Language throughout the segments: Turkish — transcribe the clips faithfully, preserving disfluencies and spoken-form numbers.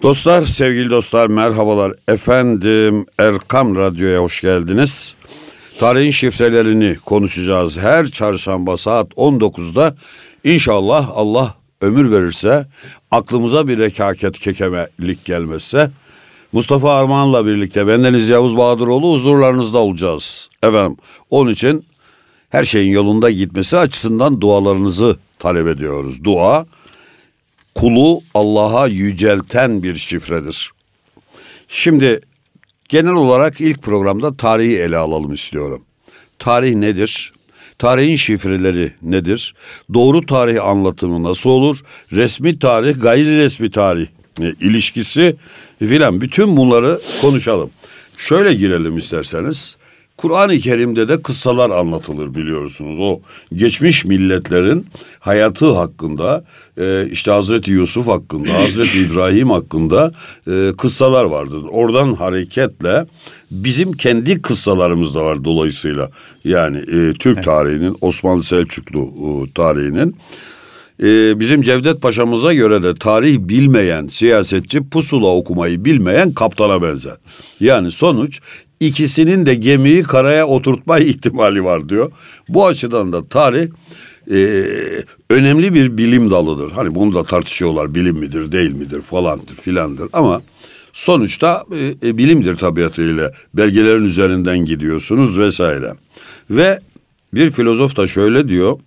Dostlar, sevgili dostlar, merhabalar. Efendim, Erkam Radyo'ya hoş geldiniz. Tarihin şifrelerini konuşacağız. Her çarşamba saat on dokuzda İnşallah Allah ömür verirse, aklımıza bir rekaket kekemelik gelmezse, Mustafa Armağan'la birlikte bendeniz Yavuz Bahadıroğlu huzurlarınızda olacağız. Efendim, onun için her şeyin yolunda gitmesi açısından dualarınızı talep ediyoruz. Dua, kulu Allah'a yücelten bir şifredir. Şimdi genel olarak ilk programda tarihi ele alalım istiyorum. Tarih nedir? Tarihin şifreleri nedir? Doğru tarih anlatımı nasıl olur? Resmi tarih, gayri resmi tarih e, ilişkisi filan, bütün bunları konuşalım. Şöyle girelim isterseniz. Kur'an-ı Kerim'de de kıssalar anlatılır, biliyorsunuz. O geçmiş milletlerin hayatı hakkında, e, işte Hazreti Yusuf hakkında, Hazreti İbrahim hakkında e, kıssalar vardır. Oradan hareketle bizim kendi kıssalarımız da var dolayısıyla. Yani e, Türk tarihinin, Osmanlı Selçuklu e, tarihinin. Ee, bizim Cevdet Paşa'mıza göre de tarih bilmeyen siyasetçi pusula okumayı bilmeyen kaptana benzer. Yani sonuç, ikisinin de gemiyi karaya oturtma ihtimali var diyor. Bu açıdan da tarih e, önemli bir bilim dalıdır. Hani bunu da tartışıyorlar, bilim midir değil midir falandır filandır, ama sonuçta e, e, bilimdir tabiatıyla, belgelerin üzerinden gidiyorsunuz vesaire. Ve bir filozof da şöyle diyor: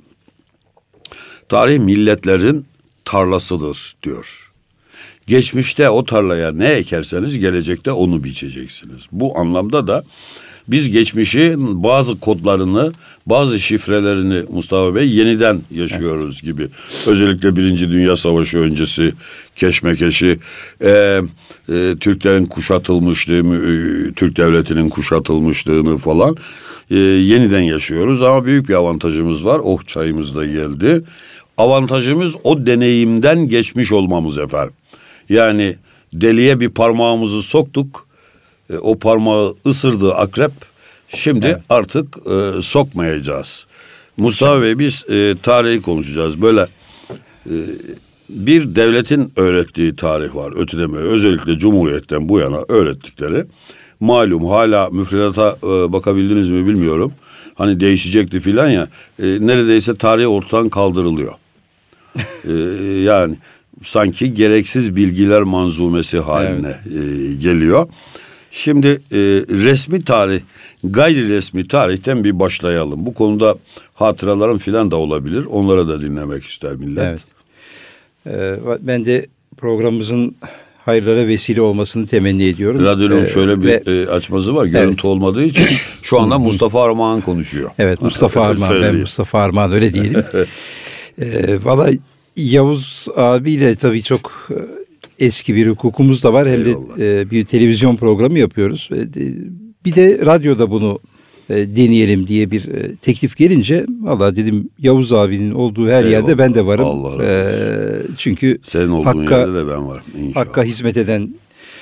tarih milletlerin tarlasıdır diyor. Geçmişte o tarlaya ne ekerseniz gelecekte onu biçeceksiniz. Bu anlamda da biz geçmişin bazı kodlarını, bazı şifrelerini Mustafa Bey yeniden yaşıyoruz gibi. Özellikle Birinci Dünya Savaşı öncesi keşmekeşi, e, e, Türklerin kuşatılmışlığını, e, Türk Devleti'nin kuşatılmışlığını falan e, yeniden yaşıyoruz. Ama büyük bir avantajımız var. Oh, çayımız da geldi. Avantajımız o deneyimden geçmiş olmamız efendim. Yani deliğe bir parmağımızı soktuk, e, o parmağı ısırdı akrep. Şimdi evet, artık e, sokmayacağız. Mustafa Bey, biz e, tarihi konuşacağız. Böyle e, bir devletin öğrettiği tarih var ötedeme. Özellikle Cumhuriyet'ten bu yana öğrettikleri. Malum hala müfredata e, bakabildiniz mi bilmiyorum. Hani değişecekti filan ya. E, neredeyse tarih ortadan kaldırılıyor. e, yani sanki gereksiz bilgiler manzumesi haline evet. e, geliyor. Şimdi e, resmi tarih, gayri resmi tarihten bir başlayalım. Bu konuda hatıralarım filan da olabilir. Onlara da dinlemek ister millet. Evet. Ee, ben de programımızın hayırlara vesile olmasını temenni ediyorum. Radyonun ee, şöyle bir ve, e, açması var. Görüntü evet. olmadığı için şu anda Mustafa Armağan konuşuyor. Evet, Mustafa Armağan. Ben Mustafa Armağan, öyle diyelim. evet. Ee, Valla Yavuz abiyle tabii çok eski bir hukukumuz da var. Hem Eyvallah. de e, bir televizyon programı yapıyoruz. E, bir de radyoda bunu e, deneyelim diye bir e, teklif gelince, valla dedim, Yavuz abinin olduğu her Eyvallah. yerde ben de varım. Allah e, çünkü senin olduğun Hakka, yerde de ben varım inşallah. Hakka hizmet eden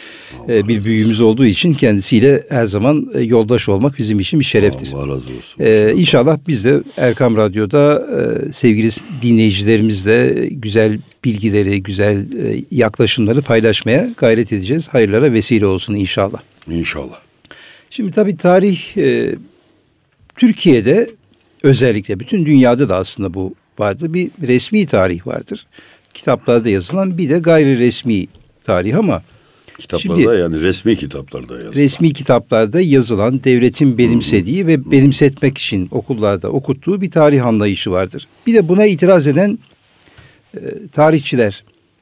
e, bir büyüğümüz olduğu için kendisiyle her zaman e, yoldaş olmak bizim için bir şereftir. Allah razı olsun. E, İnşallah biz de Erkam Radyo'da e, sevgili dinleyicilerimizle güzel bilgileri, güzel e, yaklaşımları paylaşmaya gayret edeceğiz. Hayırlara vesile olsun inşallah. İnşallah. Şimdi tabii tarih e, Türkiye'de, özellikle bütün dünyada da aslında bu vardır. Bir resmi tarih vardır. Kitaplarda yazılan, bir de gayri resmi tarih, ama kitaplarda, şimdi, yani resmi kitaplarda yazılan. Resmi kitaplarda yazılan, devletin benimsediği Hı-hı. ve benimsetmek için okullarda okuttuğu bir tarih anlayışı vardır. Bir de buna itiraz eden e, tarihçiler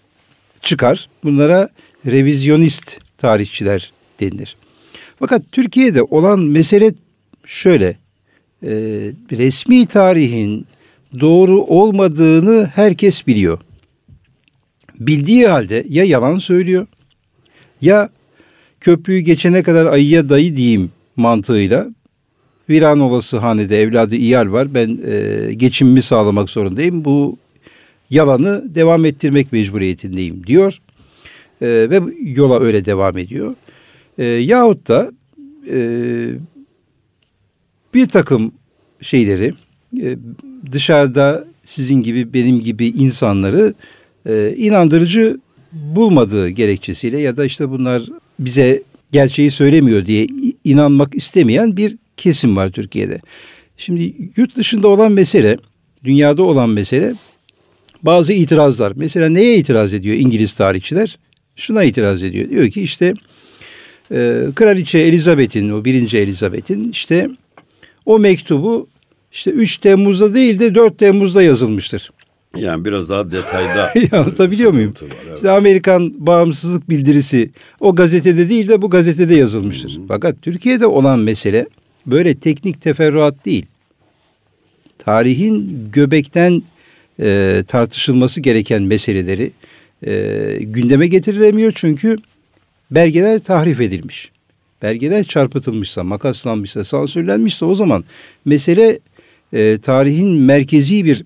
çıkar. Bunlara revizyonist tarihçiler denilir. Fakat Türkiye'de olan mesele şöyle: e, resmi tarihin doğru olmadığını herkes biliyor. Bildiği halde ya yalan söylüyor, ya köprüyü geçene kadar ayıya dayı diyeyim mantığıyla, viran olası hanede evladı iyal var, ben e, geçimimi sağlamak zorundayım, bu yalanı devam ettirmek mecburiyetindeyim diyor e, ve yola öyle devam ediyor. E, yahut da e, bir takım şeyleri, e, dışarıda sizin gibi benim gibi insanları e, inandırıcı bulmadığı gerekçesiyle ya da işte bunlar bize gerçeği söylemiyor diye inanmak istemeyen bir kesim var Türkiye'de. Şimdi yurt dışında olan mesele, dünyada olan mesele bazı itirazlar. Mesela neye itiraz ediyor İngiliz tarihçiler? Şuna itiraz ediyor. Diyor ki işte e, Kraliçe Elizabeth'in, o birinci Elizabeth'in işte o mektubu işte üç Temmuz'da değil de dört Temmuz'da yazılmıştır. Yani biraz daha detayda. Anlatabiliyor muyum? Var, evet. İşte Amerikan bağımsızlık bildirisi o gazetede değil de bu gazetede yazılmıştır. Hı hı. Fakat Türkiye'de olan mesele böyle teknik teferruat değil. Tarihin göbekten e, tartışılması gereken meseleleri e, gündeme getirilemiyor çünkü belgeler tahrif edilmiş. Belgeler çarpıtılmışsa, makaslanmışsa, sansürlenmişse o zaman mesele e, tarihin merkezi bir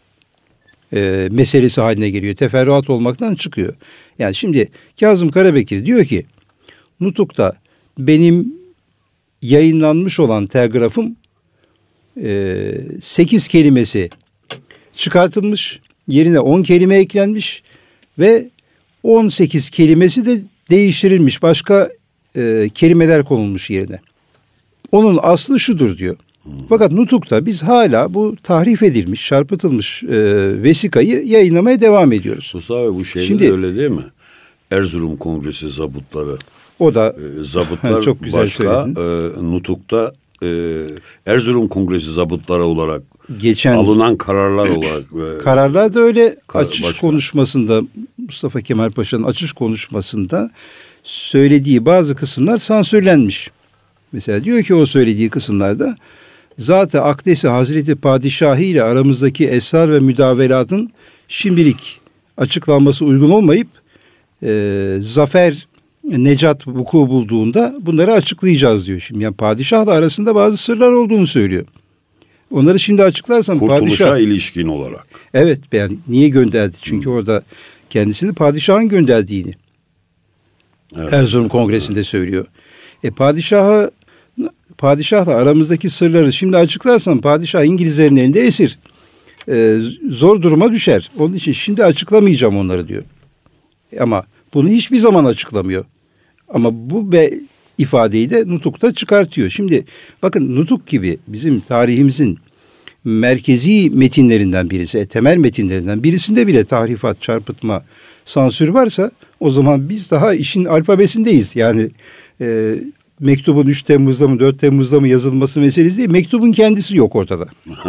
e, meselesi haline geliyor. Teferruat olmaktan çıkıyor. Yani şimdi Kazım Karabekir diyor ki Nutuk'ta benim yayınlanmış olan telgrafım e, sekiz kelimesi çıkartılmış, yerine on kelime eklenmiş ve on sekiz kelimesi de değiştirilmiş, başka e, kelimeler konulmuş yerine. Onun aslı şudur diyor. Hmm. Fakat Nutuk'ta biz hala bu tahrif edilmiş, çarpıtılmış e, vesikayı yayınlamaya devam ediyoruz. Mustafa bu şeyde Şimdi, öyle değil mi? Erzurum Kongresi zabıtları. O da e, zabıtlar çok güzel başka. E, Nutuk'ta e, Erzurum Kongresi zabıtları olarak geçen alınan kararlar olarak. E, kararlar da öyle kar, açış başka. konuşmasında Mustafa Kemal Paşa'nın açış konuşmasında söylediği bazı kısımlar sansürlenmiş. Mesela diyor ki o söylediği kısımlarda Zat-ı Akdesi Hazreti Padişahı ile aramızdaki esrar ve müdavelatın şimdilik açıklanması uygun olmayıp e, zafer necat vuku bulduğunda bunları açıklayacağız diyor. Şimdi yani padişahla arasında bazı sırlar olduğunu söylüyor. Onları şimdi açıklarsam Kurtuluşa padişah... ilişkin olarak. Evet, yani niye gönderdi? Çünkü hmm. orada kendisini padişahın gönderdiğini evet. Erzurum Kongresi'nde söylüyor. E padişaha padişahla aramızdaki sırları şimdi açıklarsam padişah İngilizlerin elinde esir. E, zor duruma düşer. Onun için şimdi açıklamayacağım onları diyor. Ama bunu hiçbir zaman açıklamıyor. Ama bu be ifadeyi de Nutuk'ta çıkartıyor. Şimdi bakın Nutuk gibi bizim tarihimizin merkezi metinlerinden birisi, temel metinlerinden birisinde bile tahrifat, çarpıtma, sansür varsa o zaman biz daha işin alfabesindeyiz. Yani e, mektubun üç Temmuz'da mı dört Temmuz'da mı yazılması meselesi değil. Mektubun kendisi yok ortada.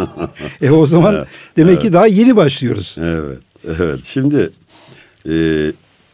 e o zaman evet, demek evet. ki daha yeni başlıyoruz. Evet, evet. Şimdi e,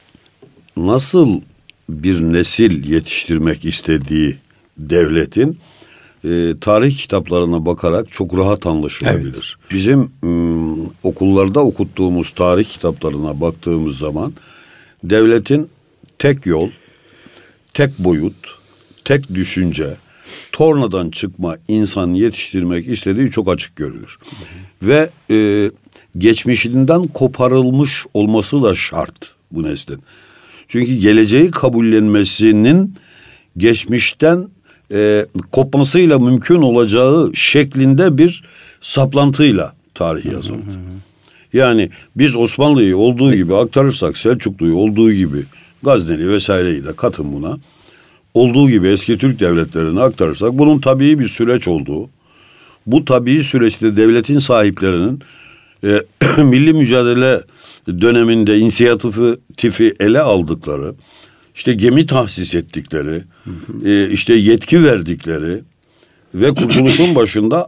nasıl bir nesil yetiştirmek istediği devletin e, tarih kitaplarına bakarak çok rahat anlaşılabilir. Evet. Bizim m, okullarda okuttuğumuz tarih kitaplarına baktığımız zaman devletin tek yol, tek boyut, tek düşünce, tornadan çıkma insan yetiştirmek istediği çok açık görülür. Hı hı. Ve e, geçmişinden koparılmış olması da şart bu neslin. Çünkü geleceği kabullenmesinin geçmişten e, kopmasıyla mümkün olacağı şeklinde bir saplantıyla tarih yazıldı. Yani biz Osmanlı'yı olduğu gibi aktarırsak, Selçuklu'yu olduğu gibi, Gazneli vesaireyi de katın buna, olduğu gibi eski Türk devletlerini aktarırsak bunun tabii bir süreç olduğu, bu tabii süreçte devletin sahiplerinin e, milli mücadele döneminde inisiyatifi ele aldıkları, işte gemi tahsis ettikleri, hı hı. E, işte yetki verdikleri ve kurtuluşun başında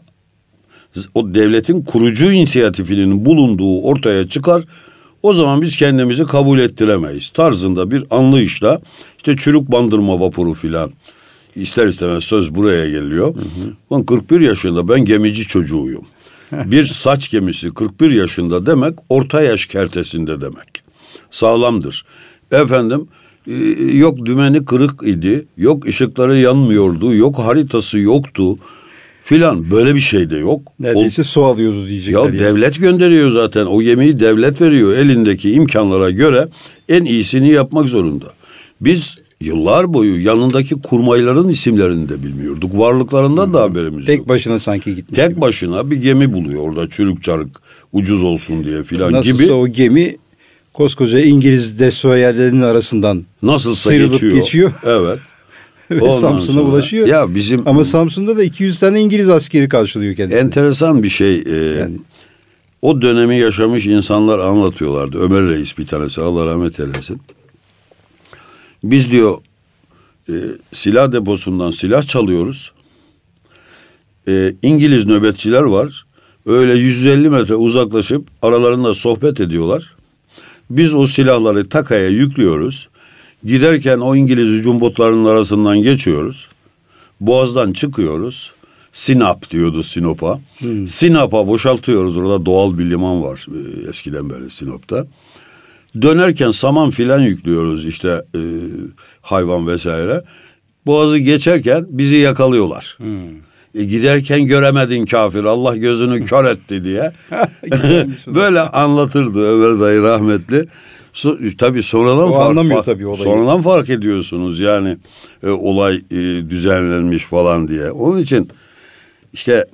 o devletin kurucu inisiyatifinin bulunduğu ortaya çıkar. O zaman biz kendimizi kabul ettiremeyiz tarzında bir anlayışla işte çürük bandırma vapuru filan ister istemez söz buraya geliyor. Hı hı. Ben kırk bir yaşında, ben gemici çocuğuyum. Bir saç gemisi kırk bir yaşında demek orta yaş kertesinde demek. Sağlamdır. Efendim yok dümeni kırık idi, yok ışıkları yanmıyordu, yok haritası yoktu filan, böyle bir şey de yok. Neredeyse o, su alıyordu diyecekler. Ya yani. Devlet gönderiyor zaten, o gemiyi devlet veriyor, elindeki imkanlara göre en iyisini yapmak zorunda. Biz yıllar boyu yanındaki kurmayların isimlerini de bilmiyorduk. Varlıklarından hmm. da haberimiz yok. Tek başına sanki gitmiş. Tek gibi. başına bir gemi buluyor orada çürük çarık ucuz olsun diye filan gibi. Nasılsa o gemi koskoca İngiliz destroyerlerinin arasından nasılsa sıyrılıp geçiyor. geçiyor. Evet. Ve Samsun'a ulaşıyor. Ya bizim ama Samsun'da da iki yüz tane İngiliz askeri karşılıyor kendisini. Enteresan bir şey. E, yani. O dönemi yaşamış insanlar anlatıyorlardı. Ömer Reis bir tanesi, Allah rahmet eylesin. Biz diyor e, silah deposundan silah çalıyoruz. E, İngiliz nöbetçiler var. Öyle yüz elli metre uzaklaşıp aralarında sohbet ediyorlar. Biz o silahları takaya yüklüyoruz. Giderken o İngiliz hücum botlarının arasından geçiyoruz. Boğaz'dan çıkıyoruz. Sinop diyordu Sinop'a. Hmm. Sinop'a boşaltıyoruz. Orada doğal bir liman var. Ee, eskiden beri Sinop'ta. Dönerken saman filan yüklüyoruz işte e, hayvan vesaire. Boğazı geçerken bizi yakalıyorlar. Hmm. E, giderken göremedin kafir, Allah gözünü kör etti diye. Böyle anlatırdı Ömer dayı rahmetli. So, tabii sonradan o fark, anlamıyor fark, tabii olayı. Sonradan fark ediyorsunuz yani e, olay e, düzenlenmiş falan diye. Onun için işte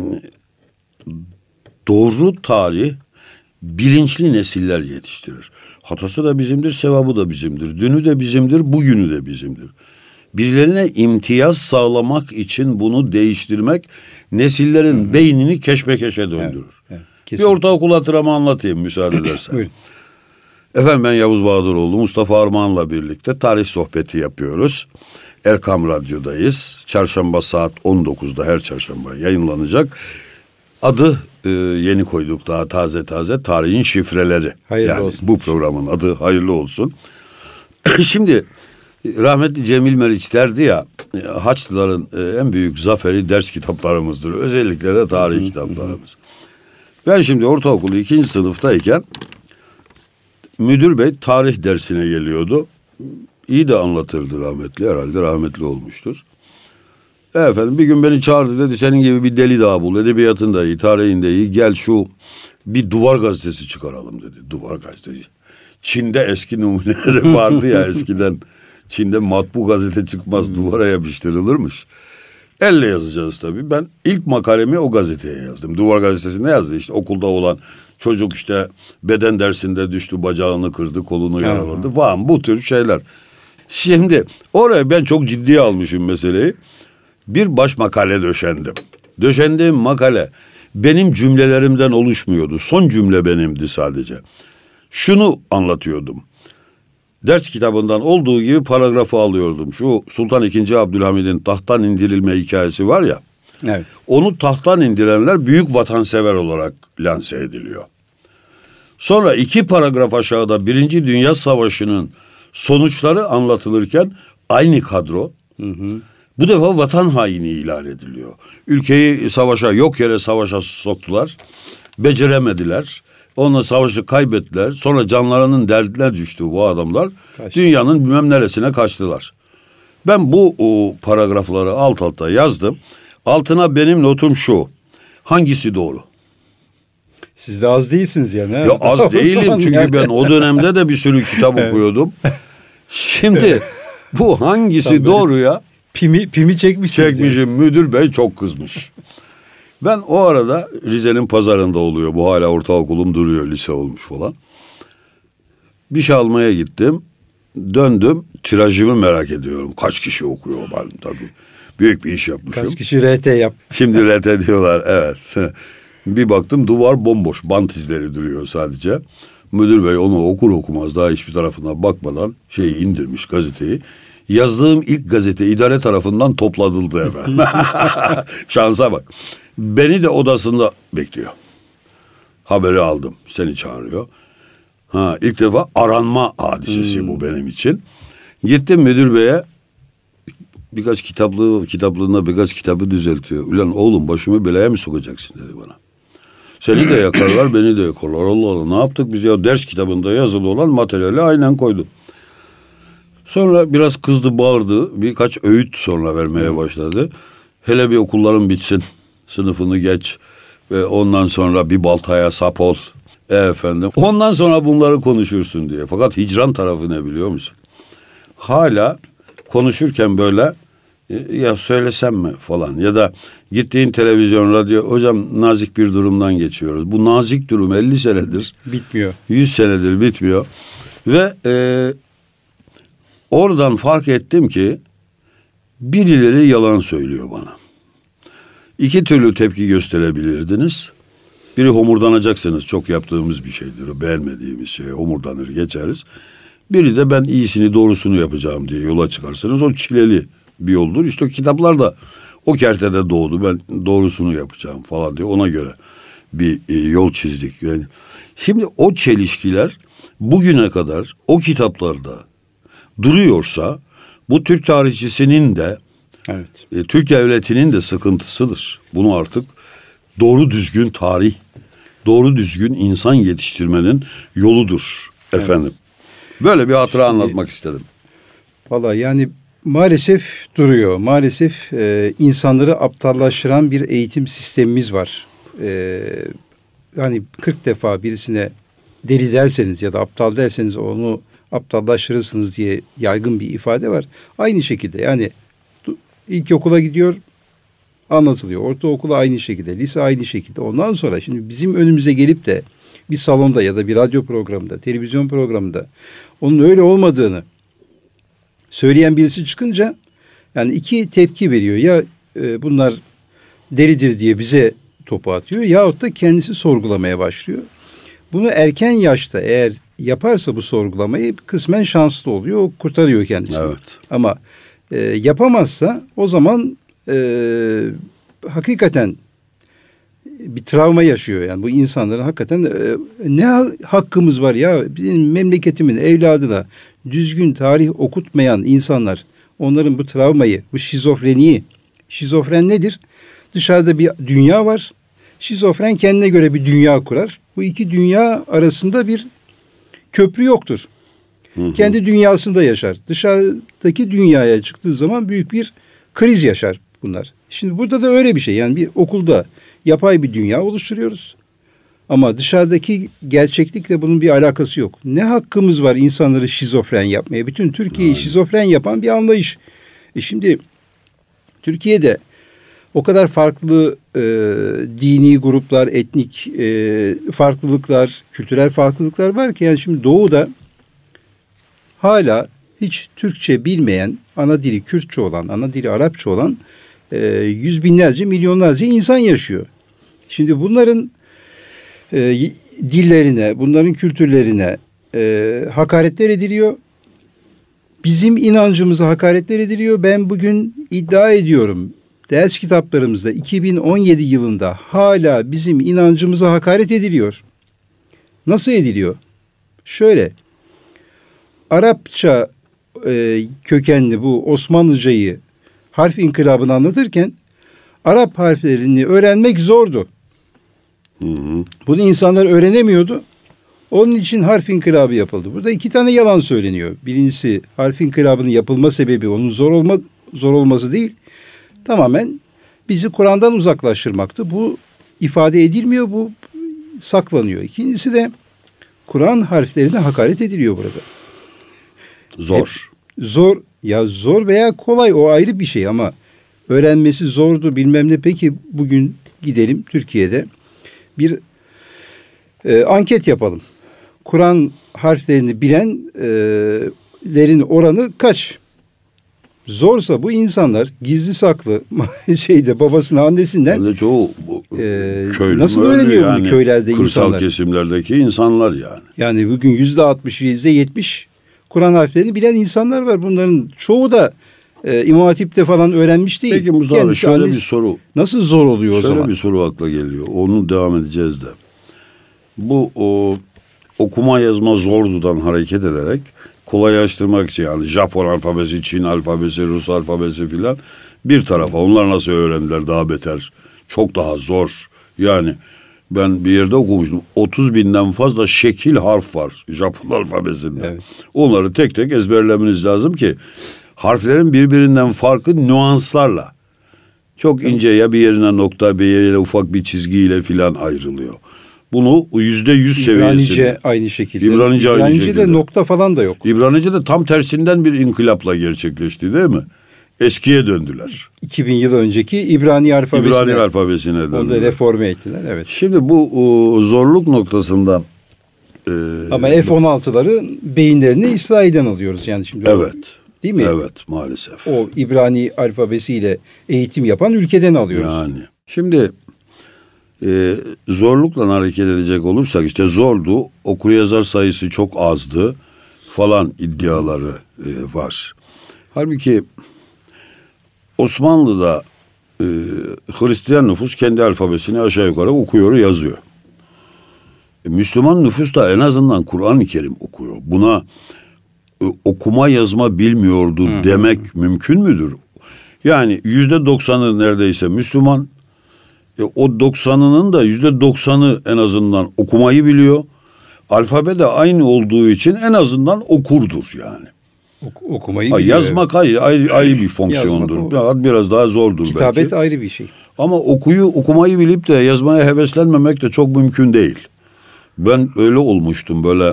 doğru tarih bilinçli nesiller yetiştirir. Hatası da bizimdir, sevabı da bizimdir. Dünü de bizimdir, bugünü de bizimdir. Birilerine imtiyaz sağlamak için bunu değiştirmek nesillerin Hı-hı. beynini keşmekeşe döndürür. Evet, evet, bir ortaokul hatırımı anlatayım müsaade edersen. Buyurun. Efendim ben Yavuz Bahadıroğlu, Mustafa Armağan'la birlikte tarih sohbeti yapıyoruz. Erkam Radyo'dayız. Çarşamba saat on dokuzda her çarşamba yayınlanacak. Adı e, yeni koyduk daha taze taze, Tarihin Şifreleri. Hayırlı yani olsun. Bu programın adı hayırlı olsun. Şimdi rahmetli Cemil Meriç derdi ya, Haçlıların e, en büyük zaferi ders kitaplarımızdır. Özellikle de tarih kitaplarımız. Ben şimdi ortaokulu ikinci sınıftayken müdür bey tarih dersine geliyordu. İyi de anlatırdı rahmetli, herhalde rahmetli olmuştur. E efendim bir gün beni çağırdı, dedi senin gibi bir deli daha bul, edebiyatın da iyi, tarihin de iyi, gel şu bir duvar gazetesi çıkaralım dedi. Duvar gazetesi. Çin'de eski numuneleri vardı ya eskiden. Çin'de matbu gazete çıkmaz, duvara yapıştırılırmış. Elle yazacağız tabii. Ben ilk makalemi o gazeteye yazdım. Duvar gazetesinde yazdı işte, okulda olan çocuk işte beden dersinde düştü, bacağını kırdı, kolunu yaraladı falan, bu tür şeyler. Şimdi oraya ben çok ciddiye almışım meseleyi. Bir baş makale döşendim. Döşendiğim makale benim cümlelerimden oluşmuyordu. Son cümle benimdi sadece. Şunu anlatıyordum. Ders kitabından olduğu gibi paragrafı alıyordum. Şu Sultan ikinci. Abdülhamid'in tahttan indirilme hikayesi var ya. Evet. Onu tahttan indirenler büyük vatansever olarak lanse ediliyor. Sonra iki paragraf aşağıda Birinci Dünya Savaşı'nın sonuçları anlatılırken aynı kadro hı hı. bu defa vatan haini ilan ediliyor. Ülkeyi savaşa, yok yere savaşa soktular. Beceremediler. Onunla savaşı kaybettiler. Sonra canlarının derdine düştü bu adamlar. Kaçtı. Dünyanın bilmem neresine kaçtılar. Ben bu o, paragrafları alt alta yazdım. Altına benim notum şu. Hangisi doğru? Siz de az değilsiniz yani. Ya az değilim çünkü yani. Ben o dönemde de bir sürü kitap okuyordum. Şimdi bu hangisi Tabii doğru ya? Pimi, pimi çekmişsiniz. Çekmişim yani. Müdür bey çok kızmış. Ben o arada Rize'nin pazarında oluyor. Bu hala ortaokulum duruyor, lise olmuş falan. Bir şey almaya gittim. Döndüm, tirajımı merak ediyorum. Kaç kişi okuyor ben tabii. Büyük bir iş yapmışım. Kaç kişi R T yap. Şimdi R T diyorlar, evet. Bir baktım duvar bomboş, bant izleri duruyor sadece. Müdür bey onu okur okumaz daha hiçbir tarafına bakmadan şeyi indirmiş, gazeteyi. Yazdığım ilk gazete idare tarafından topladıldı efendim. Şansa bak. Beni de odasında bekliyor. Haberi aldım. Seni çağırıyor. Ha, ilk defa aranma hadisesi hmm. bu benim için. Gittim müdür beye, birkaç kitaplığı, kitaplığında birkaç kitabı düzeltiyor. Ulan oğlum başımı belaya mı sokacaksın dedi bana. Seni de yakarlar, beni de yakarlar. Allah Allah, ne yaptık biz ya? Ders kitabında yazılı olan materyali aynen koydum. Sonra biraz kızdı, bağırdı. Birkaç öğüt sonra vermeye başladı. Hele bir okulların bitsin. Sınıfını geç. Ve ondan sonra bir baltaya sap ol. E efendim. Ondan sonra bunları konuşursun diye. Fakat hicran tarafı ne biliyor musun? Hala konuşurken böyle Ya söylesem mi falan, ya da gittiğin televizyon, radyo, hocam nazik bir durumdan geçiyoruz. Bu nazik durum elli senedir bitmiyor. yüz senedir bitmiyor. Ve e, oradan fark ettim ki birileri yalan söylüyor bana. İki türlü tepki gösterebilirdiniz. Biri homurdanacaksınız. Çok yaptığımız bir şeydir o. Beğenmediğimiz şey homurdanır geçeriz. Biri de ben iyisini doğrusunu yapacağım diye yola çıkarsınız. O çileli bir yoldur. İşte o kitaplar da o kertede doğdu. Ben doğrusunu yapacağım falan diye ona göre bir e, yol çizdik. Yani şimdi o çelişkiler bugüne kadar o kitaplarda duruyorsa bu Türk tarihçisinin de evet. e, Türk devletinin de sıkıntısıdır. Bunu artık doğru düzgün tarih, doğru düzgün insan yetiştirmenin yoludur efendim. Evet. Böyle bir hatıra Şimdi, anlatmak istedim. Vallahi yani maalesef duruyor. Maalesef e, insanları aptallaştıran bir eğitim sistemimiz var. E, yani kırk defa birisine deli derseniz ya da aptal derseniz onu aptallaştırırsınız diye yaygın bir ifade var. Aynı şekilde yani ilkokula gidiyor, anlatılıyor. Ortaokula aynı şekilde, lise aynı şekilde. Ondan sonra şimdi bizim önümüze gelip de bir salonda ya da bir radyo programında, televizyon programında onun öyle olmadığını söyleyen birisi çıkınca yani iki tepki veriyor. Ya e, bunlar delidir diye bize topu atıyor yahut da kendisi sorgulamaya başlıyor. Bunu erken yaşta eğer yaparsa bu sorgulamayı kısmen şanslı oluyor. O kurtarıyor kendisini. Evet. Ama e, yapamazsa o zaman e, hakikaten bir travma yaşıyor. Yani bu insanların hakikaten e, ne hakkımız var ya bizim memleketimin evladına düzgün tarih okutmayan insanlar, onların bu travmayı, bu şizofreniyi, şizofren nedir? Dışarıda bir dünya var. Şizofren kendine göre bir dünya kurar. Bu iki dünya arasında bir köprü yoktur. Hı hı. Kendi dünyasında yaşar. Dışarıdaki dünyaya çıktığı zaman büyük bir kriz yaşar bunlar. Şimdi burada da öyle bir şey. Yani bir okulda yapay bir dünya oluşturuyoruz. Ama dışarıdaki gerçeklikle bunun bir alakası yok. Ne hakkımız var insanları şizofren yapmaya? Bütün Türkiye'yi Aynen. şizofren yapan bir anlayış. E şimdi Türkiye'de o kadar farklı e, dini gruplar, etnik e, farklılıklar, kültürel farklılıklar var ki yani şimdi Doğu'da hala hiç Türkçe bilmeyen, ana dili Kürtçe olan, ana dili Arapça olan e, yüz binlerce, milyonlarca insan yaşıyor. Şimdi bunların e, dillerine, bunların kültürlerine e, hakaretler ediliyor. Bizim inancımıza hakaretler ediliyor. Ben bugün iddia ediyorum, ders kitaplarımızda iki bin on yedi yılında hala bizim inancımıza hakaret ediliyor. Nasıl ediliyor? Şöyle, Arapça e, kökenli bu Osmanlıcayı harf inkılabını anlatırken Arap harflerini öğrenmek zordu. Hı hı. Bunu insanlar öğrenemiyordu. Onun için harf inkılabı yapıldı. Burada iki tane yalan söyleniyor. Birincisi harf inkılabının yapılma sebebi onun zor olma zor olması değil. Tamamen bizi Kur'an'dan uzaklaştırmaktı. Bu ifade edilmiyor, bu saklanıyor. İkincisi de Kur'an harflerine hakaret ediliyor burada. Zor. Hep, zor ya zor veya kolay o ayrı bir şey ama öğrenmesi zordu bilmem ne. Peki bugün gidelim Türkiye'de bir e, anket yapalım. Kur'an harflerini bilenlerin oranı kaç? Zorsa bu insanlar gizli saklı şeyde babasının annesinden yani çoğu e, nasıl öğreniyor yani, bunu köylerde kırsal insanlar? Kırsal kesimlerdeki insanlar yani. Yani bugün yüzde altmış, yüzde yetmiş Kur'an harflerini bilen insanlar var. Bunların çoğu da e, İmam Hatip'te falan öğrenmiş değil. Peki Mustafa şöyle annesi, bir soru. Nasıl zor oluyor o şöyle zaman? Şöyle bir soru akla geliyor. Onu devam edeceğiz de. Bu o, okuma yazma zordudan hareket ederek kolaylaştırmak için yani Japon alfabesi, Çin alfabesi, Rus alfabesi filan bir tarafa. Onlar nasıl öğrendiler daha beter. Çok daha zor. Yani ben bir yerde okumuştum. otuz binden fazla şekil harf var Japon alfabesinde. Evet. Onları tek tek ezberlemeniz lazım ki harflerin birbirinden farkı nüanslarla. Çok ince ya bir yerine nokta bir yerine ufak bir çizgiyle filan ayrılıyor. Bunu yüzde yüz seviyesinde. İbranice aynı şekilde. İbranice aynı şekilde. İbranice'de nokta falan da yok. İbranice'de tam tersinden bir inkılapla gerçekleşti değil mi? eskiye döndüler. iki bin yıl önceki İbrani alfabesine. İbrani alfabesine döndüler. Onu da reforme ettiler. Evet. Şimdi bu o, zorluk noktasında e, ama F on altıları beyinlerini İsrail'den alıyoruz yani şimdi. Evet. O, değil mi? Evet, maalesef. O İbrani alfabesiyle eğitim yapan ülkeden alıyoruz. Yani şimdi e, zorlukla hareket edecek olursak işte zordu, okuryazar sayısı çok azdı falan iddiaları e, var. Halbuki Osmanlı'da e, Hristiyan nüfus kendi alfabesini aşağı yukarı okuyor, yazıyor. E, Müslüman nüfus da en azından Kur'an-ı Kerim okuyor. Buna e, okuma yazma bilmiyordu Hı. demek mümkün müdür? Yani yüzde doksanı neredeyse Müslüman. E, o doksanının da yüzde doksanı en azından okumayı biliyor. Alfabe de aynı olduğu için en azından okurdur yani. Ok- okumayı ha, biliyor. Yazmak ayrı, ayrı, ayrı bir fonksiyondur. Biraz, biraz daha zordur Kitabet belki. ayrı bir şey. Ama okuyu okumayı bilip de yazmaya heveslenmemek de çok mümkün değil. Ben öyle olmuştum böyle.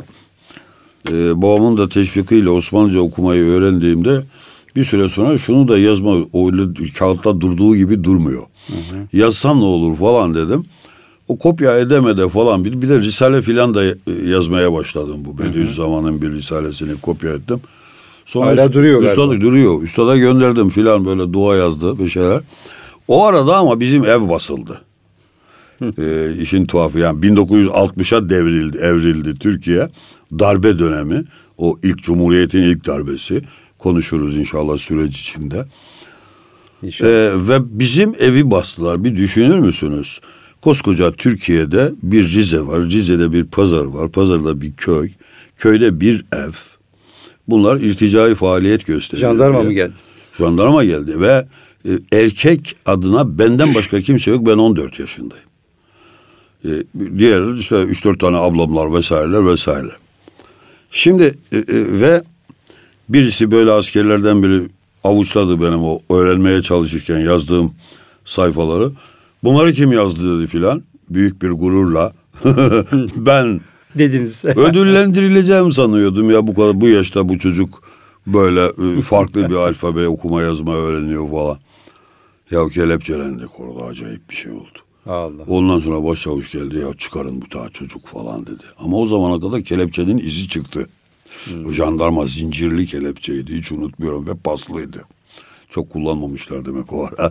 E, babamın da teşvikiyle Osmanlıca okumayı öğrendiğimde bir süre sonra şunu da yazma, öyle kağıtta durduğu gibi durmuyor. Hı hı. Yazsam ne olur falan dedim. O kopya edemede falan bir, bir de risale filan da yazmaya başladım. Bu Bediüzzaman'ın bir risalesini kopya ettim. Sonra hala üst, duruyor üstada, galiba. Duruyor. Üstada gönderdim filan, böyle dua yazdı bir şeyler. O arada ama bizim ev basıldı. ee, işin tuhafı yani bin dokuz yüz altmışa devrildi, evrildi Türkiye. Darbe dönemi. O ilk Cumhuriyet'in ilk darbesi. Konuşuruz inşallah süreç içinde. İnşallah. Ee, ve bizim evi bastılar. Bir düşünür müsünüz? Koskoca Türkiye'de bir Rize var. Rize'de bir pazar var. Pazarda bir köy. Köyde bir ev. Bunlar irticai faaliyet gösteriyor. Jandarma mı geldi? Jandarma geldi ve e, erkek adına benden başka kimse yok. Ben on dört yaşındayım. E, diğer işte üç dört tane ablamlar vesaireler vesaire. Şimdi e, e, ve birisi böyle askerlerden biri avuçladı benim o öğrenmeye çalışırken yazdığım sayfaları. Bunları kim yazdı dedi filan. Büyük bir gururla. Ben dediniz. Ödüllendirileceğim sanıyordum ya, bu kadar bu yaşta bu çocuk böyle farklı bir alfabe okuma yazma öğreniyor falan. Ya kelepçelendik orada, acayip bir şey oldu. Allah. Ondan sonra başçavuş geldi, ya çıkarın bu daha çocuk falan dedi. Ama o zamana kadar kelepçenin izi çıktı. Hmm. O jandarma zincirli kelepçeydi, hiç unutmuyorum, ve paslıydı. Çok kullanmamışlar demek o ara.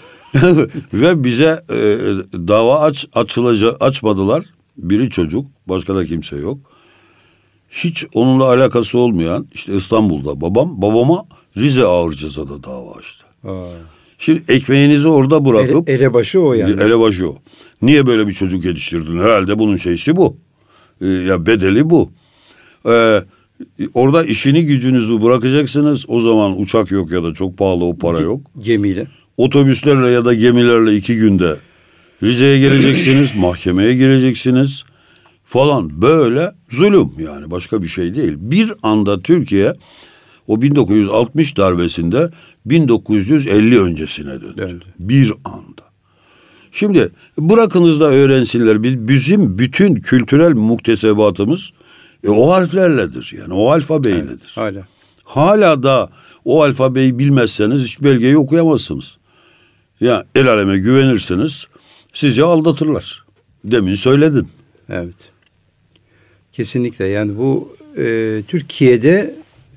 Ve bize e, dava aç açılacak açmadılar. Biri çocuk, başka da kimse yok. Hiç onunla alakası olmayan işte İstanbul'da babam babama Rize Ağır Ceza'da dava açtı. Aa. Şimdi ekmeğinizi orada bırakıp Ele, elebaşı o yani. Elebaşı o. Niye böyle bir çocuk yetiştirdin? Herhalde bunun şeysi bu. Ee, ya bedeli bu. Ee, orada işini gücünüzü bırakacaksınız. O zaman uçak yok ya da çok pahalı o para yok. Gemiyle. Otobüslerle ya da gemilerle iki günde Rize'ye geleceksiniz, mahkemeye gireceksiniz falan, böyle zulüm yani, başka bir şey değil. Bir anda Türkiye o bin dokuz yüz altmış darbesinde bin dokuz yüz elli öncesine döndü. döndü. Bir anda. Şimdi bırakınız da öğrensinler, bizim bütün kültürel muktesebatımız e, o harflerledir yani, o alfabeyledir. Evet, hala. Hala da o alfabeyi bilmezseniz hiç belgeyi okuyamazsınız. Ya el aleme güvenirsiniz, sizce aldatırlar. Demin söyledin. Evet. Kesinlikle yani bu e, Türkiye'de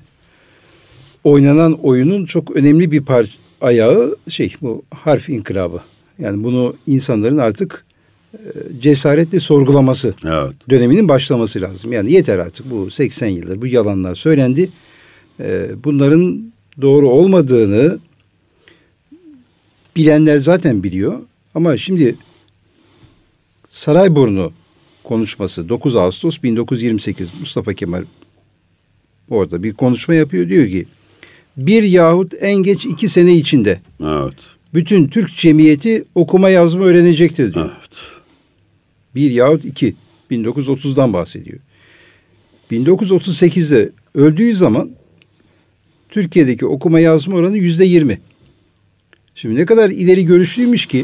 oynanan oyunun çok önemli bir par ayağı şey, bu harf inkılabı. Yani bunu insanların artık e, cesaretle sorgulaması, evet, döneminin başlaması lazım. Yani yeter artık, bu seksen yıldır bu yalanlar söylendi. E, bunların doğru olmadığını bilenler zaten biliyor. Ama şimdi Sarayburnu konuşması dokuz Ağustos bin dokuz yüz yirmi sekiz, Mustafa Kemal orada bir konuşma yapıyor. Diyor ki bir yahut en geç iki sene içinde, evet, bütün Türk cemiyeti okuma yazma öğrenecektir diyor. Evet. Bir yahut iki. bin dokuz yüz otuzdan bahsediyor. bin dokuz yüz otuz sekizde öldüğü zaman Türkiye'deki okuma yazma oranı yüzde yirmi. Şimdi ne kadar ileri görüşlüymüş ki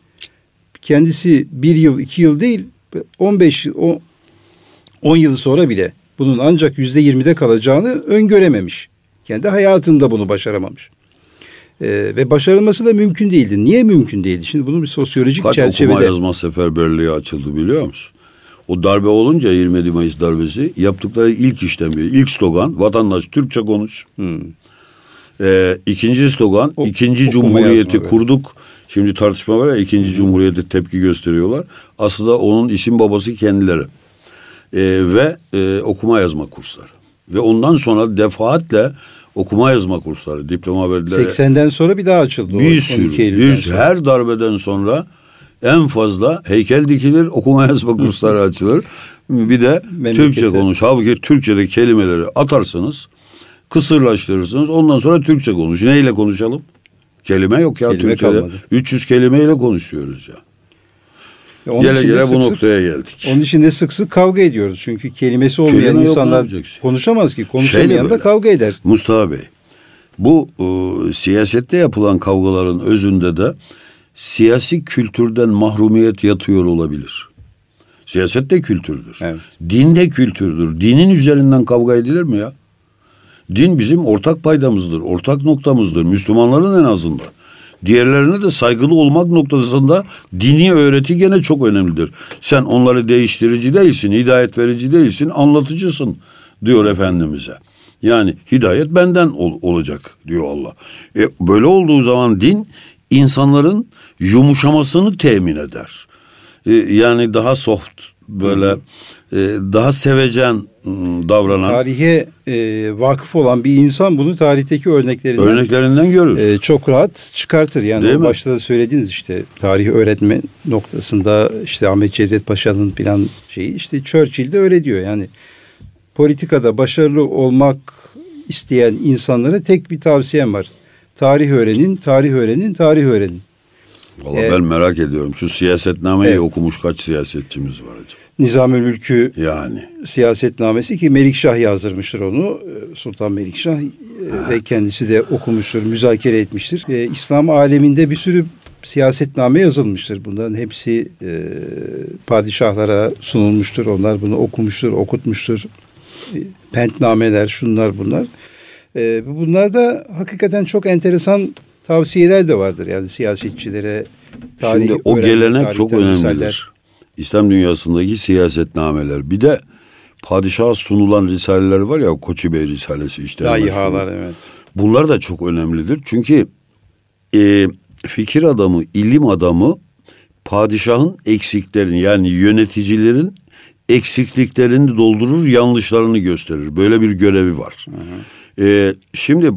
kendisi bir yıl, iki yıl değil, on beş yıl, on yıl sonra bile bunun ancak yüzde yirmide kalacağını öngörememiş. Kendi hayatında bunu başaramamış. Ee, ve başarılması da mümkün değildi. Niye mümkün değildi? Şimdi bunun bir sosyolojik Kaç çerçevede... okuma yazma seferberliği açıldı biliyor musun? O darbe olunca yirmi yedi Mayıs darbesi yaptıkları ilk işten biri. İlk slogan vatandaş Türkçe konuş. Hmm. Ee, ikinci slogan o, ikinci cumhuriyeti kurduk. Şimdi tartışma var ya ikinci hmm. cumhuriyete tepki gösteriyorlar. Aslında onun işin babası kendileri. Ee, ve e, okuma yazma kursları. Ve ondan sonra defaatle okuma yazma kursları, diploma verdiler. seksenden sonra bir daha açıldı. Bir sürü, bir sürü. Her darbeden sonra en fazla heykel dikilir, okuma yazma kursları açılır. Bir de Türkçe konuş. Halbuki Türkçe'de kelimeleri atarsınız, kısırlaştırırsınız. Ondan sonra Türkçe konuş. Neyle konuşalım? Kelime yok ya kelime Türkçe'de. Kalmadı. üç yüz kelimeyle konuşuyoruz ya. ya gele gele bu sık noktaya geldik. Onun için de sık sık kavga ediyoruz. Çünkü kelimesi olmayan kelime insanlar konuşamaz ki. Konuşamayan da kavga eder. Mustafa Bey, bu e, siyasette yapılan kavgaların özünde de siyasi kültürden mahrumiyet yatıyor olabilir. Siyaset de kültürdür. Evet. Din de kültürdür. Dinin üzerinden kavga edilir mi ya? Din bizim ortak paydamızdır, ortak noktamızdır. Müslümanların en azından. Diğerlerine de saygılı olmak noktasında dini öğreti gene çok önemlidir. Sen onları değiştirici değilsin, hidayet verici değilsin, anlatıcısın diyor Efendimiz'e. Yani hidayet benden ol, olacak diyor Allah. E, böyle olduğu zaman din insanların yumuşamasını temin eder. E, yani daha soft böyle e, daha sevecen davranan. Tarihe e, vakıf olan bir insan bunu tarihteki örneklerinden, örneklerinden görür. E, çok rahat çıkartır. Yani başta da söylediğiniz işte tarihi öğretme noktasında işte Ahmet Cevdet Paşa'nın plan şeyi işte Churchill de öyle diyor. Yani politikada başarılı olmak isteyen insanlara tek bir tavsiyem var. Tarih öğrenin, tarih öğrenin, tarih öğrenin. Vallahi ee, ben merak ediyorum. Şu siyasetnameyi evet. okumuş kaç siyasetçimiz var acaba? Nizami Mülkü yani siyasetnamesi ki Melikşah yazdırmıştır onu. Sultan Melikşah evet. ve kendisi de okumuştur, müzakere etmiştir. Ee, İslam aleminde bir sürü siyasetname yazılmıştır. Bunların hepsi e, padişahlara sunulmuştur. Onlar bunu okumuştur, okutmuştur. E, pentnameler, şunlar bunlar. E, bunlar da hakikaten çok enteresan tavsiyeler de vardır. Yani siyasetçilere tarih Şimdi o gelenek çok önemlidir. İslam dünyasındaki siyasetnameler. Bir de padişaha sunulan risaleler var ya, Koçi Bey Risalesi işte. Layihalar evet. Bunlar da çok önemlidir. Çünkü e, fikir adamı, ilim adamı padişahın eksiklerini yani yöneticilerin eksikliklerini doldurur, yanlışlarını gösterir. Böyle bir görevi var. Hı hı. E, şimdi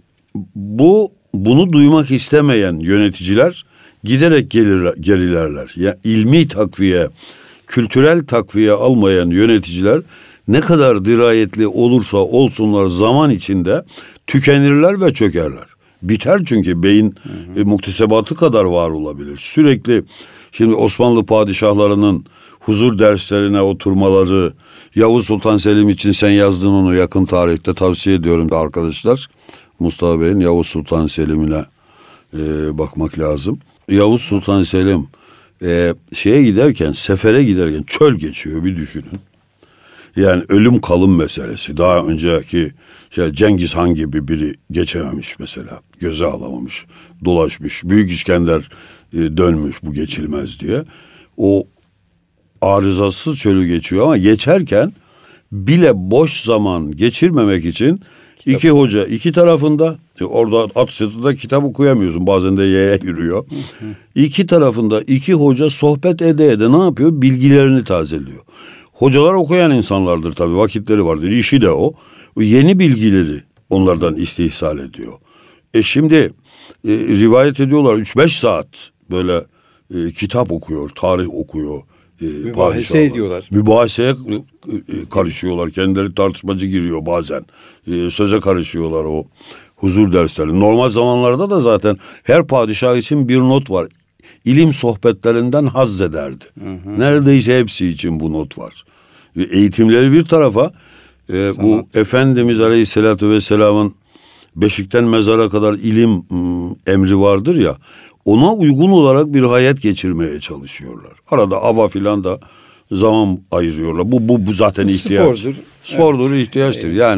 bu bunu duymak istemeyen yöneticiler giderek gelir, gerilerler. Ya ilmi takviye, kültürel takviye almayan yöneticiler ne kadar dirayetli olursa olsunlar zaman içinde tükenirler ve çökerler. Biter çünkü beyin hı hı. E, muktesebatı kadar var olabilir. Sürekli şimdi Osmanlı padişahlarının huzur derslerine oturmaları, Yavuz Sultan Selim için sen yazdın onu yakın tarihte, tavsiye ediyorum da arkadaşlar. Mustafa Bey'in Yavuz Sultan Selim'ine e, bakmak lazım. Yavuz Sultan Selim e, şeye giderken, sefere giderken çöl geçiyor, bir düşünün. Yani ölüm kalım meselesi. Daha önceki şey, Cengiz Han gibi biri geçememiş mesela. Göze alamamış, dolaşmış. Büyük İskender e, dönmüş bu geçilmez diye. O arızasız çölü geçiyor ama geçerken bile boş zaman geçirmemek için kitap. iki hoca iki tarafında, orada at sırtında kitap okuyamıyorsun, bazen de yaya yürüyor. Hı hı. İki tarafında iki hoca sohbet ede ede ne yapıyor? Bilgilerini tazeliyor. Hocalar okuyan insanlardır tabii, vakitleri vardır, işi de o. O yeni bilgileri onlardan istihsal ediyor. E şimdi e, rivayet ediyorlar üç beş saat böyle e, kitap okuyor, tarih okuyor. E, Mübahese ediyorlar. Mübaheseye e, karışıyorlar. Kendileri tartışmacı giriyor bazen. E, söze karışıyorlar o huzur dersleri. Normal zamanlarda da zaten her padişah için bir not var. İlim sohbetlerinden haz ederdi. Hı hı. Neredeyse hepsi için bu not var. E, eğitimleri bir tarafa e, bu Efendimiz Aleyhisselatü Vesselam'ın beşikten mezara kadar ilim m, emri vardır ya. Ona uygun olarak bir hayat geçirmeye çalışıyorlar. Arada ava filan da zaman ayırıyorlar. Bu bu bu zaten ihtiyaç. Spordur. Spordur, evet. ihtiyaçtır. Evet. Yani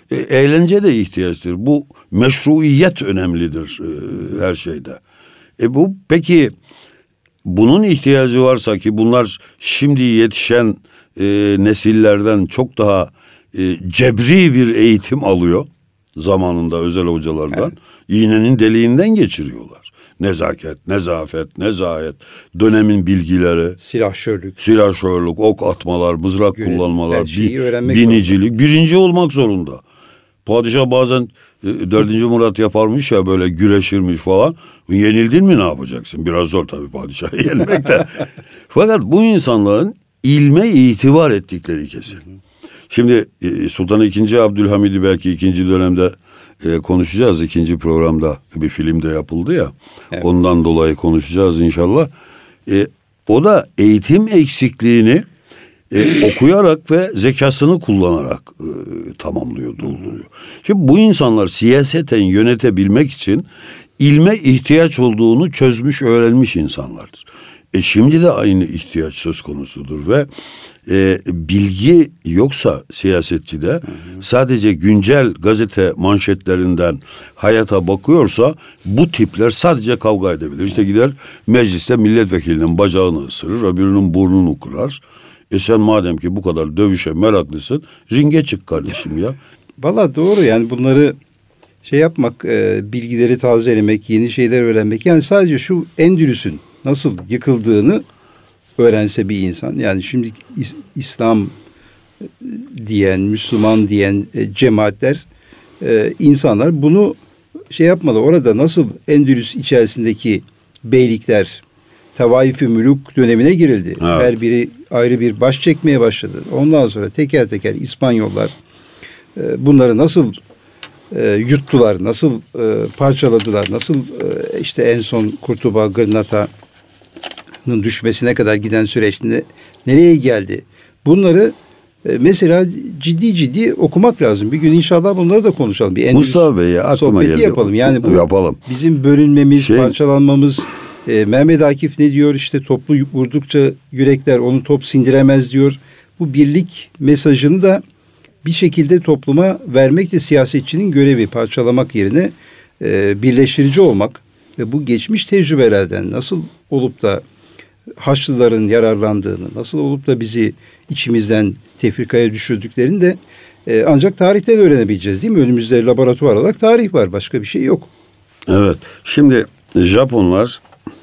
E, eğlence de ihtiyaçtır. Bu meşruiyet önemlidir e, her şeyde. E bu peki bunun ihtiyacı varsa ki bunlar şimdi yetişen e, nesillerden çok daha e, cebri bir eğitim alıyor zamanında özel hocalardan. Evet. İğnenin deliğinden geçiriyorlar. Nezaket, nezafet, nezahet, dönemin bilgileri, silahşörlük, silahşörlük, ok atmalar, mızrak Göre, kullanmalar, bi, binicilik, zorunda. Birinci olmak zorunda. Padişah bazen e, dördüncü Murat yaparmış ya böyle güreşirmiş falan. Yenildin mi ne yapacaksın? Biraz zor tabii padişahı yenmek de. Fakat bu insanların ilme itibar ettikleri kesin. Şimdi e, Sultan ikinci. Abdülhamid'i belki ikinci dönemde e, konuşacağız. İkinci programda bir film de yapıldı ya. Evet. Ondan dolayı konuşacağız inşallah. E, o da eğitim eksikliğini e, okuyarak ve zekasını kullanarak e, tamamlıyor, dolduruyor. Şimdi bu insanlar siyaseten yönetebilmek için ilme ihtiyaç olduğunu çözmüş, öğrenmiş insanlardır. E şimdi de aynı ihtiyaç söz konusudur ve e, bilgi yoksa siyasetçide, hı hı, sadece güncel gazete manşetlerinden hayata bakıyorsa bu tipler sadece kavga edebilir. İşte gider mecliste milletvekilinin bacağını ısırır, öbürünün burnunu kırar. E sen madem ki bu kadar dövüşe meraklısın, ringe çık kardeşim ya. Valla doğru, yani bunları şey yapmak, e, bilgileri tazelemek, yeni şeyler öğrenmek. Yani sadece şu Endülüs'ün nasıl yıkıldığını öğrense bir insan. Yani şimdi İs- İslam diyen, Müslüman diyen e, cemaatler, e, insanlar bunu şey yapmalı. Orada nasıl Endülüs içerisindeki beylikler Tavaif-i Müluk dönemine girildi. Evet. Her biri ayrı bir baş çekmeye başladı. Ondan sonra teker teker İspanyollar e, bunları nasıl e, yuttular, nasıl e, parçaladılar, nasıl e, işte en son Kurtuba, Gırnata'nın düşmesine kadar giden süreçte nereye geldi? Bunları e, mesela ciddi ciddi okumak lazım. Bir gün inşallah bunları da konuşalım. Bir Mustafa Bey ya, aklıma geldi. Yapalım. Yani bu yapalım. Bizim bölünmemiz, şey... parçalanmamız. E, Mehmet Akif ne diyor? İşte toplu vurdukça yürekler onu top sindiremez diyor. Bu birlik mesajını da bir şekilde topluma vermek de siyasetçinin görevi. Parçalamak yerine e, birleştirici olmak ve bu geçmiş tecrübelerden nasıl olup da Haçlıların yararlandığını, nasıl olup da bizi içimizden tefrikaya düşürdüklerini de e, ancak tarihten öğrenebileceğiz, değil mi? Önümüzde laboratuvar olarak tarih var. Başka bir şey yok. Evet. Şimdi Japonlar,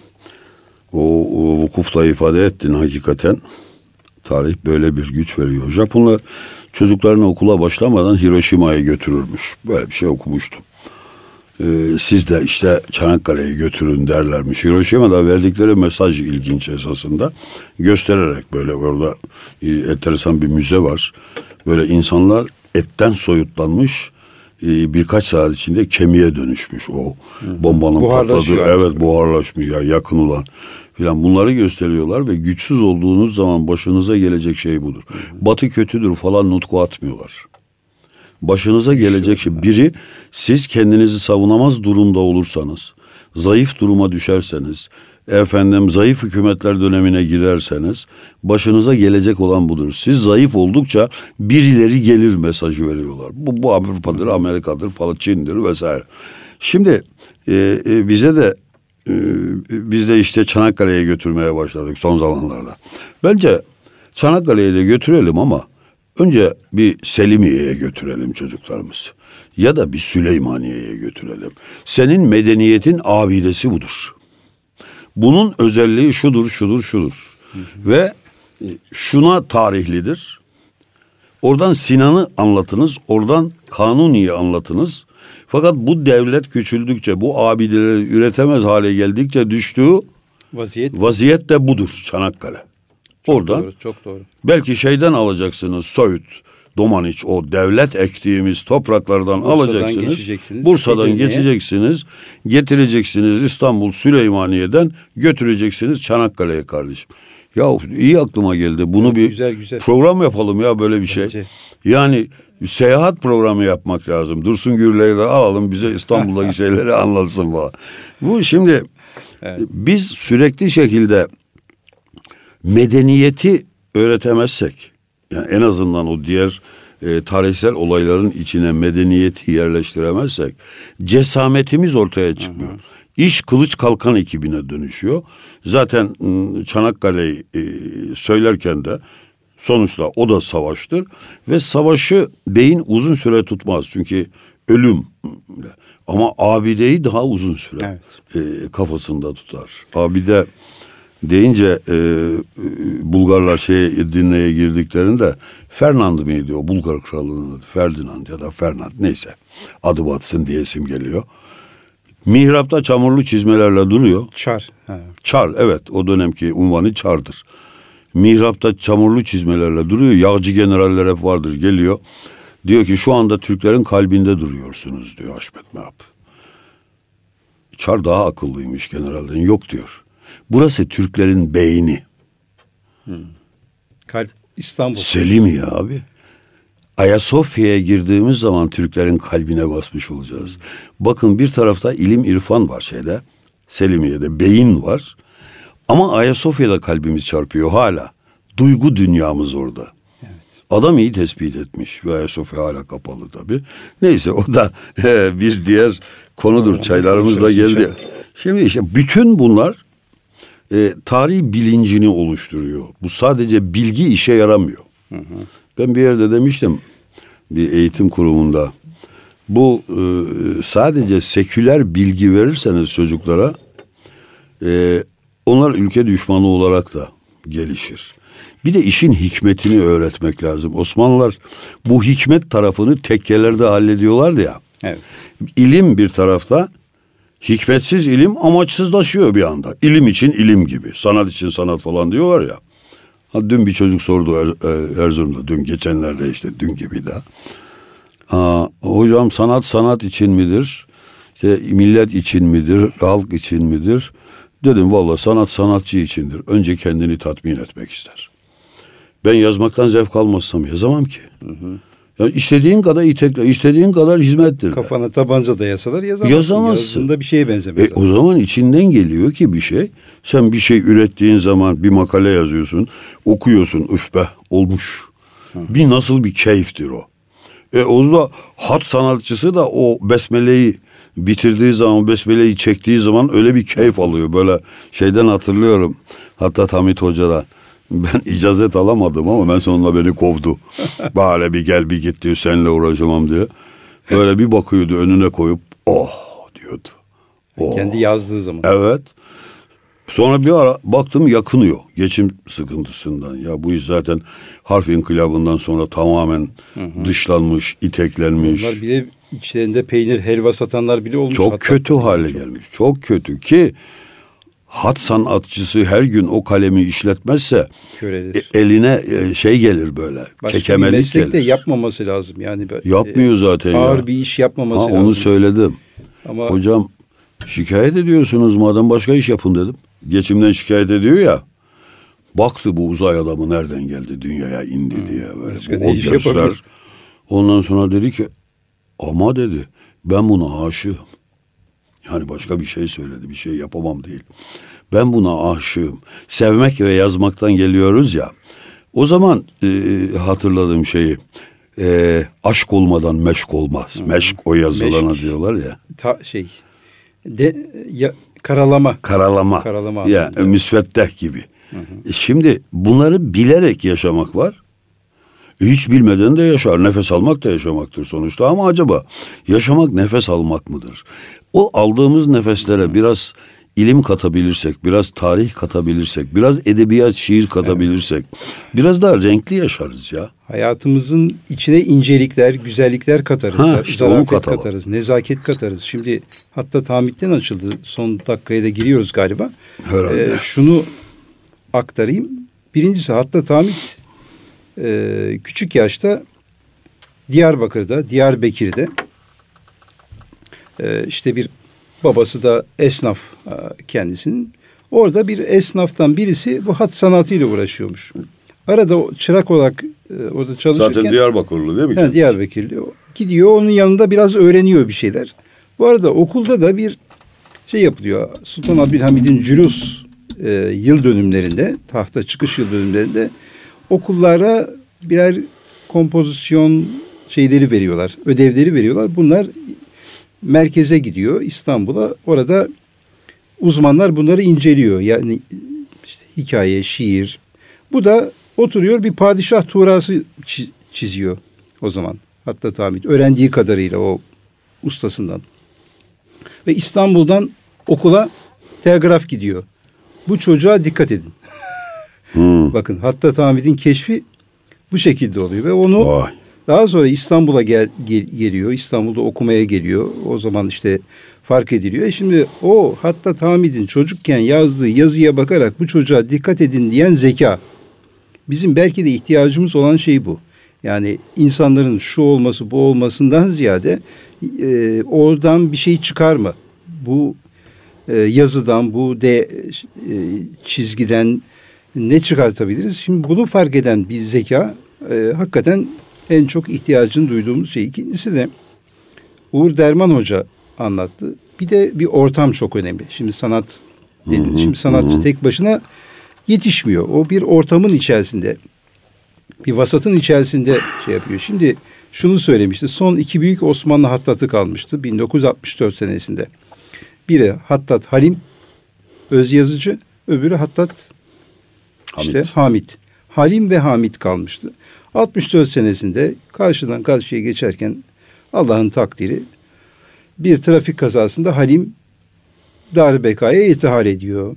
o, o vukufla ifade ettin hakikaten. Tarih böyle bir güç veriyor. Japonlar çocuklarını okula başlamadan Hiroşima'ya götürürmüş. Böyle bir şey okumuştum. Ee, siz de işte Çanakkale'ye götürün derlermiş. Hiroşima'da verdikleri mesaj ilginç esasında. Göstererek böyle orada e, enteresan bir müze var. Böyle insanlar etten soyutlanmış, e, birkaç saat içinde kemiğe dönüşmüş o Hı. bombanın patladığı. Evet, buharlaşmış ya, yakın olan filan, bunları gösteriyorlar ve güçsüz olduğunuz zaman başınıza gelecek şey budur. Hı. Batı kötüdür falan nutku atmıyorlar. Başınıza gelecek şey, biri, siz kendinizi savunamaz durumda olursanız, zayıf duruma düşerseniz, efendim zayıf hükümetler dönemine girerseniz başınıza gelecek olan budur. Siz zayıf oldukça birileri gelir mesajı veriyorlar. Bu, bu Avrupa'dır, Amerika'dır falan, Çin'dir vesaire. Şimdi e, e, bize de e, biz de işte Çanakkale'ye götürmeye başladık son zamanlarda. Bence Çanakkale'ye de götürelim ama önce bir Selimiye'ye götürelim çocuklarımızı. Ya da bir Süleymaniye'ye götürelim. Senin medeniyetin abidesi budur. Bunun özelliği şudur, şudur, şudur. Hı hı. Ve şuna tarihlidir. Oradan Sinan'ı anlatınız, oradan Kanuni'yi anlatınız. Fakat bu devlet küçüldükçe, bu abideleri üretemez hale geldikçe düştüğü vaziyet, vaziyet de budur Çanakkale. Çok oradan doğru, çok doğru. Belki şeyden alacaksınız, Söğüt, Domaniç, o devlet ektiğimiz topraklardan Bursa'dan alacaksınız. Geçeceksiniz, Bursa'dan Edirne'ye geçeceksiniz, getireceksiniz İstanbul Süleymaniye'den, götüreceksiniz Çanakkale'ye kardeşim. Ya iyi aklıma geldi. Bunu evet, bir güzel, güzel. program yapalım ya, böyle bir şey. Bence. Yani seyahat programı yapmak lazım. Dursun Gürler'i de alalım, bize İstanbul'daki şeyleri anlatsın falan. Bu şimdi evet. Biz sürekli şekilde medeniyeti öğretemezsek, yani en azından o diğer e, tarihsel olayların içine medeniyeti yerleştiremezsek cesametimiz ortaya çıkmıyor. Hı hı. İş kılıç kalkan ekibine dönüşüyor. Zaten Çanakkale'yi e, söylerken de sonuçta o da savaştır. Ve savaşı beyin uzun süre tutmaz. Çünkü ölüm. Ama abideyi daha uzun süre evet. e, kafasında tutar. Abide deyince e, Bulgarlar şey Edirne'ye girdiklerinde Fernand mıydı o Bulgar kralının adı? Ferdinand ya da Fernand neyse adı batsın diye isim geliyor. Mihrapta çamurlu çizmelerle duruyor. Çar. Ha. Çar evet o dönemki unvanı çardır. Mihrapta çamurlu çizmelerle duruyor. Yağcı generaller hep vardır geliyor. Diyor ki şu anda Türklerin kalbinde duruyorsunuz diyor Haşmet Meap. Çar daha akıllıymış generalden yok diyor. Burası Türklerin beyni. Hmm. Kalp İstanbul. Selimiye abi. Ayasofya'ya girdiğimiz zaman Türklerin kalbine basmış olacağız. Bakın bir tarafta ilim irfan var şeyde. Selimiye'de beyin var. Ama Ayasofya'da kalbimiz çarpıyor hala. Duygu dünyamız orada. Evet. Adam iyi tespit etmiş. Ve Ayasofya hala kapalı tabii. Neyse o da e, bir diğer konudur. Aa, çaylarımız da geldi. Şimdi işte bütün bunlar e, tarih bilincini oluşturuyor. Bu sadece bilgi işe yaramıyor. Hı hı. Ben bir yerde demiştim bir eğitim kurumunda bu e, sadece seküler bilgi verirseniz çocuklara e, onlar ülke düşmanı olarak da gelişir. Bir de işin hikmetini öğretmek lazım. Osmanlılar bu hikmet tarafını tekkelerde hallediyorlardı ya. Evet. İlim bir tarafta, hikmetsiz ilim amaçsızlaşıyor bir anda. İlim için ilim gibi, sanat için sanat falan diyorlar ya. Ha, dün bir çocuk sordu er, er, Erzurum'da, dün geçenlerde işte dün gibi de. Aa, hocam sanat sanat için midir? İşte millet için midir? Halk için midir? Dedim vallahi sanat sanatçı içindir. Önce kendini tatmin etmek ister. Ben yazmaktan zevk almazsam yazamam ki. Hı hı. Yani istediğin kadar itekle, istediğin kadar hizmettir. Kafana tabanca dayasalar yazamazsın. Yazamazsın. Yazdığında bir şeye benzemez. E, o zaman içinden geliyor ki bir şey. Sen bir şey ürettiğin zaman bir makale yazıyorsun, okuyorsun, üf be olmuş. Hı. Bir nasıl bir keyiftir o. E o da hat sanatçısı da o besmeleyi bitirdiği zaman, besmeleyi çektiği zaman öyle bir keyif alıyor. Böyle şeyden hatırlıyorum. Hatta Hamit Hoca'dan. Ben icazet alamadım ama ben sonunda beni kovdu. Böyle bir gel bir git diyor, seninle uğraşamam diye. Böyle bir bakıyordu önüne koyup oh diyordu. Oh. Kendi yazdığı zaman. Evet. Sonra bir ara baktım yakınıyor geçim sıkıntısından. Ya bu iş zaten harf inkılabından sonra tamamen hı hı. dışlanmış, iteklenmiş. Onlar bile içlerinde peynir, helva satanlar bile olmuş. Çok kötü hale çok. gelmiş. Çok kötü ki hat sanatçısı her gün o kalemi işletmezse e, eline e, şey gelir böyle. Başka kekemelik bir meslek de gelir. yapmaması lazım. Yani yapmıyor zaten ağır ya. bir iş yapmaması ha, lazım. Onu söyledim. Ama hocam şikayet ediyorsunuz madem başka iş yapın dedim. Geçimden şikayet ediyor ya. Baktı bu uzay adamı nereden geldi dünyaya indi hmm. diye. Böyle. Başka Bu, o iş yapabilir. Ondan sonra dedi ki ama dedi ben buna aşığım. Yani başka bir şey söyledi. Bir şey yapamam değil. Ben buna aşığım. Sevmek ve yazmaktan geliyoruz ya. O zaman e, hatırladığım şeyi e, aşk olmadan meşk olmaz. Hmm. Meşk o yazılana meşk, diyorlar ya. Ta, şey de, ya, karalama. Karalama. Karalama. Ya yani, müsveddeh gibi. Hı hı. E, şimdi bunları bilerek yaşamak var. Hiç bilmeden de yaşar. Nefes almak da yaşamaktır sonuçta. Ama acaba yaşamak nefes almak mıdır? O aldığımız nefeslere biraz ilim katabilirsek, biraz tarih katabilirsek, biraz edebiyat, şiir katabilirsek, evet. biraz daha renkli yaşarız ya. Hayatımızın içine incelikler, güzellikler katarız. Ha, işte zarafet katarız, nezaket katarız. Şimdi hatta Tamit'ten açıldı. Son dakikaya da giriyoruz galiba. Herhalde. Ee, şunu aktarayım. Birincisi hatta Tamit e, küçük yaşta Diyarbakır'da, Diyarbakır'da e, işte bir babası da esnaf kendisinin. Orada bir esnaftan birisi bu hat sanatıyla uğraşıyormuş. Arada o çırak olarak orada çalışırken. Zaten Diyarbakırlı değil mi? Yani Diyarbakırlı. Gidiyor onun yanında biraz öğreniyor bir şeyler. Bu arada okulda da bir şey yapılıyor. Sultan Abdülhamid'in Cülus e, yıl dönümlerinde, tahta çıkış yıl dönümlerinde okullara birer kompozisyon şeyleri veriyorlar, ödevleri veriyorlar. Bunlar merkeze gidiyor, İstanbul'a. Orada uzmanlar bunları inceliyor. Yani işte hikaye, şiir. Bu da oturuyor bir padişah tuğrası çiziyor o zaman. Hatta Hamid öğrendiği kadarıyla o ustasından. Ve İstanbul'dan okula telgraf gidiyor. Bu çocuğa dikkat edin. Hmm. Bakın Hatta Hamid'in keşfi bu şekilde oluyor ve onu Oy. daha sonra İstanbul'a gel, gel, geliyor. İstanbul'da okumaya geliyor. O zaman işte fark ediliyor. E şimdi o Hatta Hamid'in çocukken yazdığı yazıya bakarak bu çocuğa dikkat edin diyen zeka. Bizim belki de ihtiyacımız olan şey bu. Yani insanların şu olması bu olmasından ziyade e, oradan bir şey çıkar mı? Bu e, yazıdan, bu de e, çizgiden ne çıkartabiliriz? Şimdi bunu fark eden bir zeka e, hakikaten en çok ihtiyacını duyduğumuz şey. İkincisi de Uğur Derman Hoca anlattı. Bir de bir ortam çok önemli. Şimdi sanat dedi. Şimdi sanatçı tek başına yetişmiyor. O bir ortamın içerisinde, bir vasatın içerisinde şey yapıyor. Şimdi şunu söylemişti. Son iki büyük Osmanlı hattatı kalmıştı bin dokuz yüz altmış dört senesinde. Biri Hattat Halim Özyazıcı, öbürü Hattat işte Hamit. Hamit. Halim ve Hamit kalmıştı. altmış dört senesinde karşıdan karşıya geçerken Allah'ın takdiri bir trafik kazasında Halim Dar-ı Beka'ya irtihal ediyor.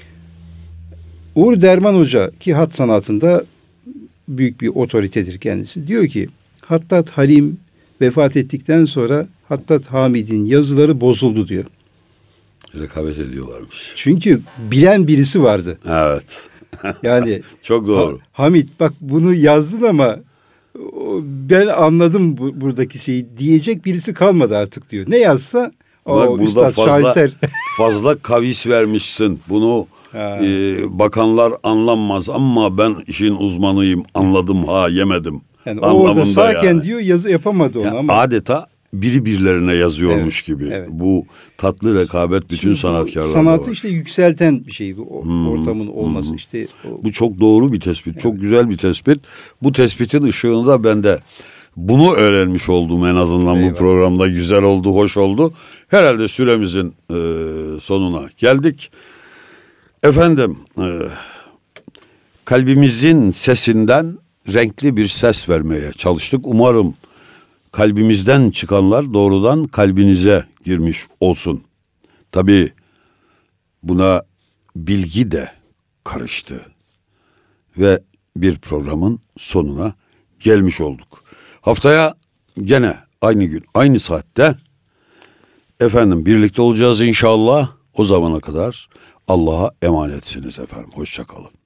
Uğur Derman Hoca ki hat sanatında büyük bir otoritedir kendisi. Diyor ki Hattat Halim vefat ettikten sonra Hattat Hamid'in yazıları bozuldu diyor. Rekabet ediyorlarmış. Çünkü bilen birisi vardı. Evet. Yani çok doğru. Ha, Hamid bak bunu yazdın ama ben anladım bu, buradaki şeyi diyecek birisi kalmadı artık diyor. Ne yazsa Bak, o burada üstad fazla, şaheser. fazla kavis vermişsin. Bunu e, bakanlar anlanmaz ama ben işin uzmanıyım, anladım ha yemedim. Yani orada sağken yani. diyor yazı yapamadı onu yani ama. Adeta biri birilerine yazıyormuş evet, gibi. Evet. Bu tatlı rekabet bütün Şimdi sanatkarlarda sanatı var. işte yükselten bir şey bu hmm, ortamın olması hmm. işte. O... Bu çok doğru bir tespit. Evet. Çok güzel bir tespit. Bu tespitin ışığında ben de bunu öğrenmiş oldum en azından. Eyvallah. Bu programda güzel oldu, hoş oldu. Herhalde süremizin e, sonuna geldik. Efendim e, kalbimizin sesinden renkli bir ses vermeye çalıştık. Umarım kalbimizden çıkanlar doğrudan kalbinize girmiş olsun. Tabii buna bilgi de karıştı ve bir programın sonuna gelmiş olduk. Haftaya gene aynı gün, aynı saatte efendim birlikte olacağız inşallah. O zamana kadar Allah'a emanetsiniz efendim. Hoşça kalın.